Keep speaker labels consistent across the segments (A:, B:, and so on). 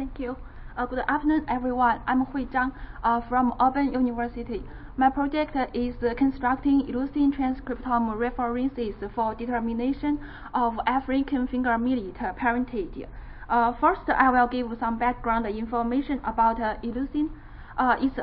A: Thank you. Good afternoon, everyone. I'm Hui Zhang from Auburn University. My project is constructing elucine transcriptome references for determination of African finger millet parentage. First, I will give some background information about elucine. It's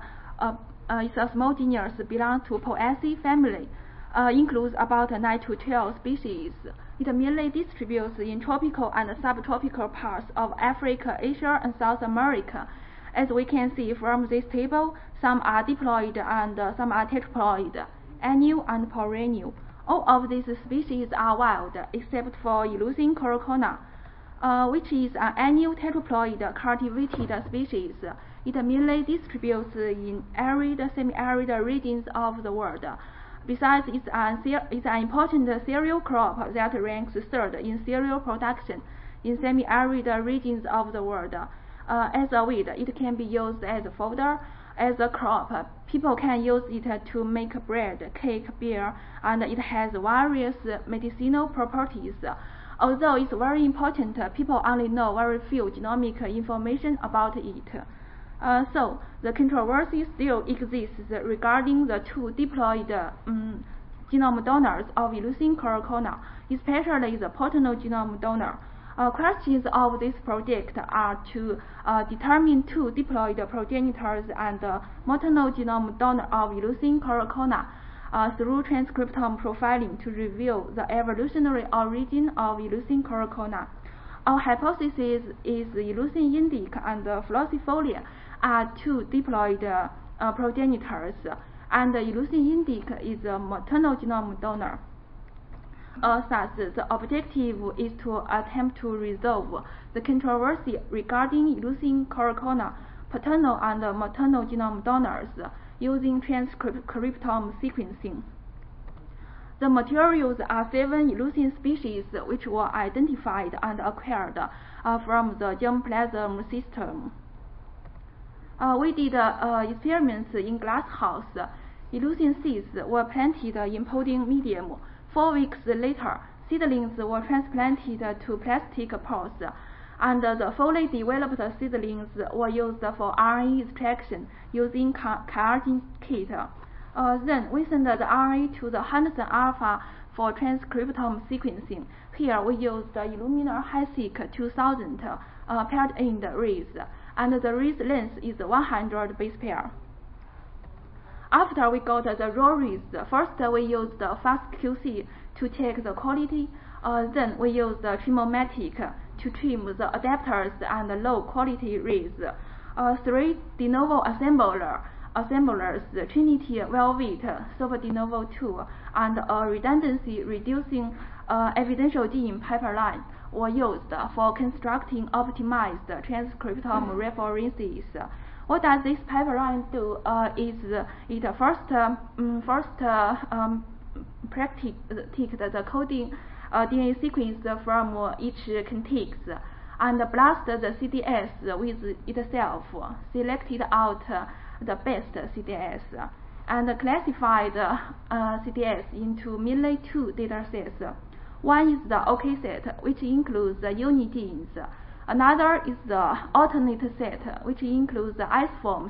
A: a small genus belongs to Poaceae family. Includes about 9 to 12 species. It mainly distributes in tropical and subtropical parts of Africa, Asia, and South America. As we can see from this table, some are diploid and some are tetraploid, annual and perennial. All of these species are wild, except for elucine coraconia, which is an annual tetraploid cultivated species. It mainly distributes in arid, semi-arid regions of the world. Besides, it's an important cereal crop that ranks third in cereal production in semi-arid regions of the world. As a weed, it can be used as a fodder. As a crop, people can use it to make bread, cake, beer, and it has various medicinal properties. Although it's very important, people only know very few genomic information about it. So the controversy still exists regarding the two diploid genome donors of elucine coraconia, especially the paternal genome donor. Questions of this project are to determine two diploid progenitors and the maternal genome donor of elucine coraconia through transcriptome profiling to reveal the evolutionary origin of elucine coraconia. Our hypothesis is elucine indica and flocifolia are two diploid progenitors, and elucine indica is a maternal genome donor. Thus, the objective is to attempt to resolve the controversy regarding elucine coraconia paternal and maternal genome donors using transcriptome sequencing. The materials are 7 elucine species which were identified and acquired from the germplasm system. We did experiments in glasshouse. Elucine seeds were planted in potting medium. 4 weeks later, seedlings were transplanted to plastic pots, and the fully developed seedlings were used for RNA extraction using CAR-Gene kit. Then we sent the RNA to the Hansen Alpha for transcriptome sequencing. Here we used the Illumina HiSeq 2000 paired-end reads, and the read length is 100 base pair. After we got the raw reads, first we used the FastQC to check the quality. Then we used the Trimomatic to trim the adapters and low-quality reads. 3 de novo assemblers, Trinity Velvet, Super de novo 2, and a redundancy-reducing evidential gene pipeline were used for constructing optimized transcriptome references. What does this pipeline do? Is it first practice the coding DNA sequence from each context and blast the CDS with itself, selected out the best CDS, and classified CDS into mainly 2 datasets. One is the OK set, which includes the uni genes. Another is the alternate set, which includes the isoforms.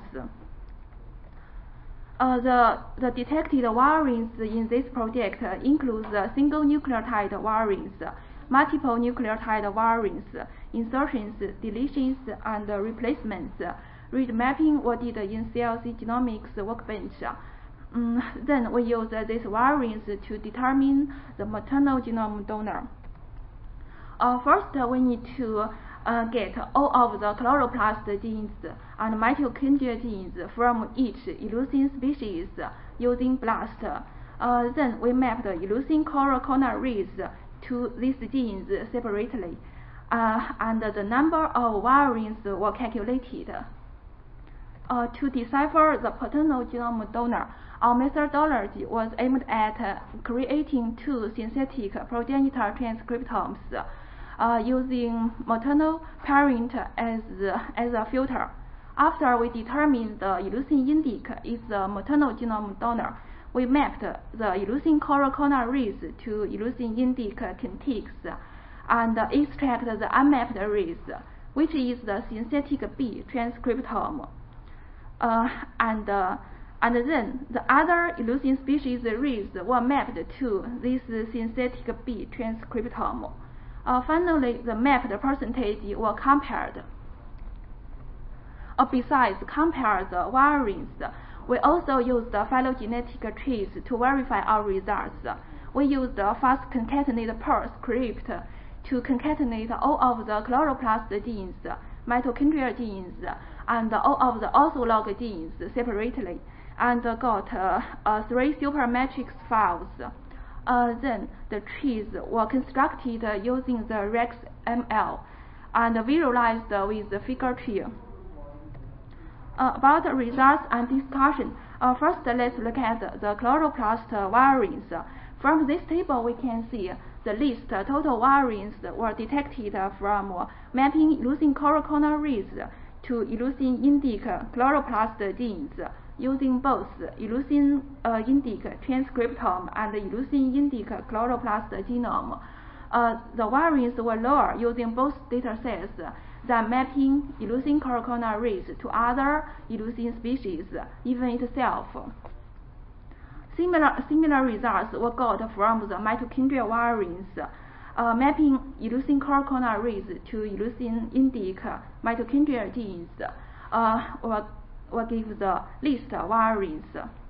A: The detected variants in this project include single nucleotide variants, multiple nucleotide variants, insertions, deletions, and replacements. Read mapping was did in CLC Genomics Workbench. Then we use these variants to determine the maternal genome donor. First, we need to get all of the chloroplast genes and mitochondria genes from each elucine species using BLAST. Then we mapped the elucine coraconia reads to these genes separately, and the number of variants were calculated. To decipher the paternal genome donor, our methodology was aimed at creating 2 synthetic progenitor transcriptomes using maternal parent as a filter. After we determined the elucine indica is the maternal genome donor, we mapped the elucine coraconia reads to elucine indica context and extract the unmapped reads. which is the synthetic B transcriptome. And then the other elucine species reads were mapped to this synthetic B transcriptome. Finally, the mapped percentage were compared. Besides compare the variants, we also used the phylogenetic trees to verify our results. We used the fast concatenate per script to concatenate all of the chloroplast genes, mitochondrial genes, and all of the ortholog genes separately, and got 3 supermatrix files. Then the trees were constructed using the RexML and visualized with the figure tree. About the results and discussion, first let's look at the chloroplast variants. From this table we can see the list total variants were detected from mapping elucine coraconaries to elucine indica chloroplast genes using both elucine indica transcriptome and elucine indica chloroplast genome. The variants were lower using both datasets than mapping elucine coraconaries to other elucine species, even itself. Similar results were got from the mitochondrial variants, mapping elucine coraconaries to elucine indica mitochondrial genes, or give the list variants.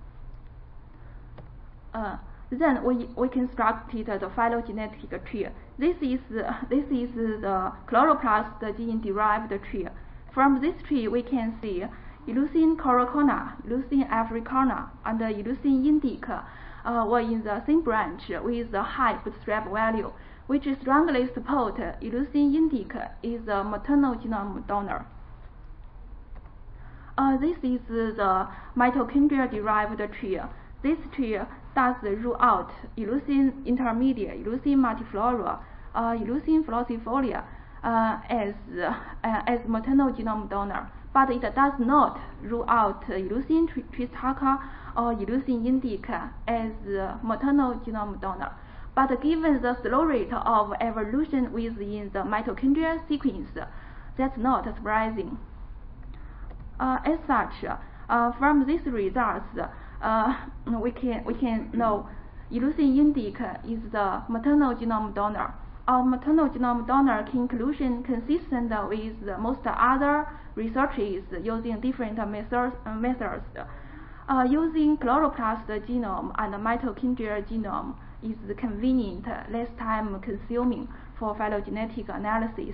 A: Then we constructed the phylogenetic tree. This is the chloroplast gene derived tree. From this tree we can see elucine coracona, elucine africana, and elucine indica were in the same branch with a high bootstrap value, which strongly support elucine indica is a maternal genome donor. This is the mitochondrial derived tree. This tree does rule out elucine intermediate, elucine multiflora, elucine falcifolia as maternal genome donor, but it does not rule out elucine tristaka or elucine indica as maternal genome donor. But given the slow rate of evolution within the mitochondrial sequence, that's not surprising. As such, from these results, we can know elucine indica is the maternal genome donor. Our maternal genome donor conclusion consistent with most other researches using different methods. Using chloroplast genome and mitochondrial genome is convenient, less time consuming for phylogenetic analysis.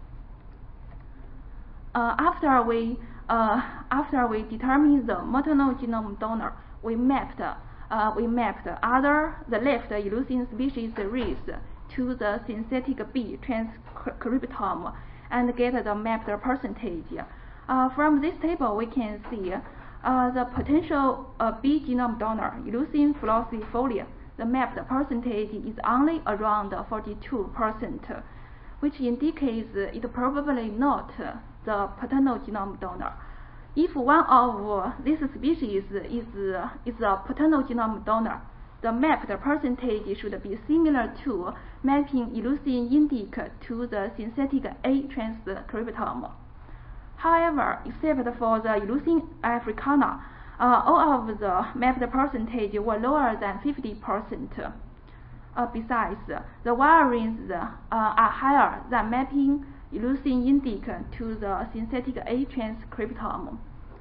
A: After we determined the maternal genome donor, we mapped the left elucine species reads to the synthetic B transcriptome and get the mapped percentage. From this table we can see the potential B genome donor, elucine falcifolia. The mapped percentage is only around 42%, which indicates it probably not the paternal genome donor. If one of these species is a paternal genome donor, the mapped percentage should be similar to mapping elucine indica to the synthetic A transcriptome. However, except for the elucine africana, all of the mapped percentage were lower than 50%. Besides, the variants are higher than mapping elucine indica to the synthetic A transcriptome.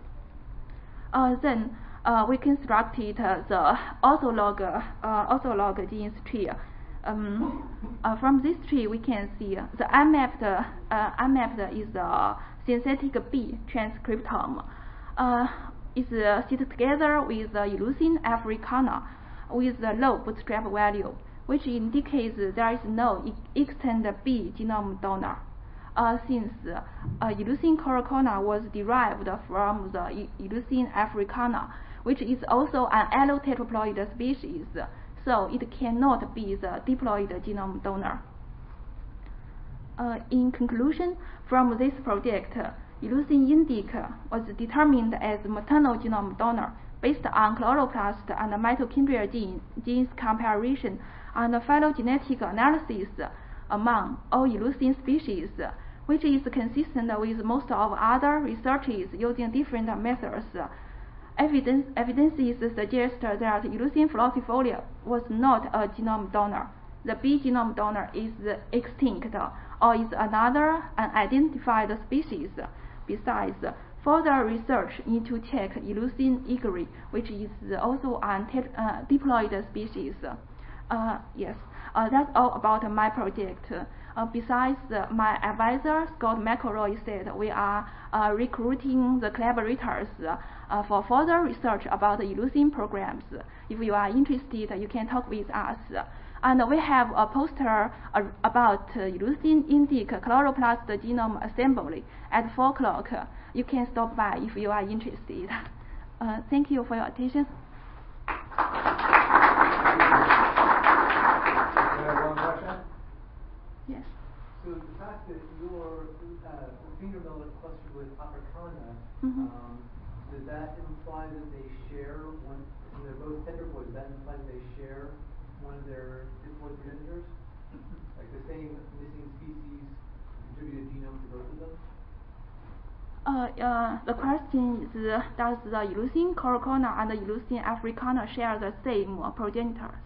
A: Then we constructed the ortholog genes tree. From this tree we can see the unmapped is the synthetic B transcriptome. Is sit together with the elucine africana with the low bootstrap value, which indicates there is no extant B genome donor. Since elucine coracona was derived from the elucine africana, which is also an allotetraploid species, so it cannot be the diploid genome donor. In conclusion, from this project, elucine indica was determined as maternal genome donor based on chloroplast and mitochondrial genes comparison and phylogenetic analysis among all elucine species, which is consistent with most of other researches using different methods. Evidences suggest that Elucine falcifolia was not a genome donor. The B genome donor is extinct or is another unidentified species. Besides, further research into check Elucine egri, which is also an diploid species. Yes, that's all about my project. Besides, my advisor, Scott McElroy, said we are recruiting the collaborators for further research about the Elucine programs. If you are interested, you can talk with us. And we have a poster about Elucine indic chloroplast genome assembly at 4 o'clock. You can stop by if you are interested. Thank you for your attention.
B: One question?
A: Yes.
B: So the fact that your finger mill is clustered with Africana, does that imply that they share one? They're both tetraploids. Does that imply that they share one of their diploid progenitors? Like the same missing species contributed genome to both of them?
A: The question is, does the Elucine coraconia and the Elucine africana share the same progenitors?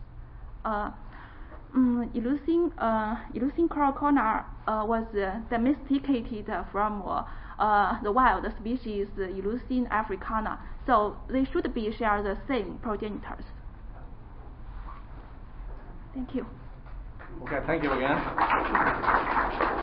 A: Elucine coraconia was domesticated from the wild species Elucine africana, so they should be share the same progenitors. Thank you.
C: Okay, thank you again.